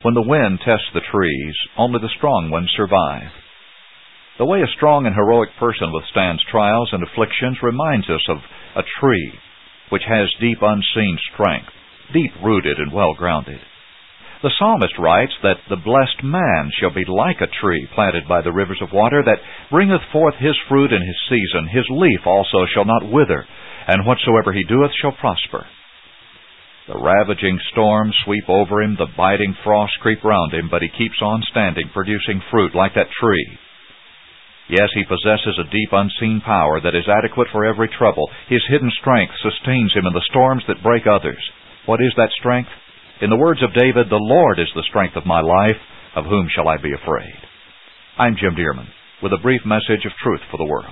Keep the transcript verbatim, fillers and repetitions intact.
When the wind tests the trees, only the strong ones survive. The way a strong and heroic person withstands trials and afflictions reminds us of a tree which has deep unseen strength, deep-rooted and well-grounded. The psalmist writes that the blessed man shall be like a tree planted by the rivers of water, that bringeth forth his fruit in his season. His leaf also shall not wither, and whatsoever he doeth shall prosper. The ravaging storms sweep over him, the biting frosts creep round him, but he keeps on standing, producing fruit like that tree. Yes, he possesses a deep unseen power that is adequate for every trouble. His hidden strength sustains him in the storms that break others. What is that strength? In the words of David, the Lord is the strength of my life. Of whom shall I be afraid? I'm Jim Dearman with a brief message of truth for the world.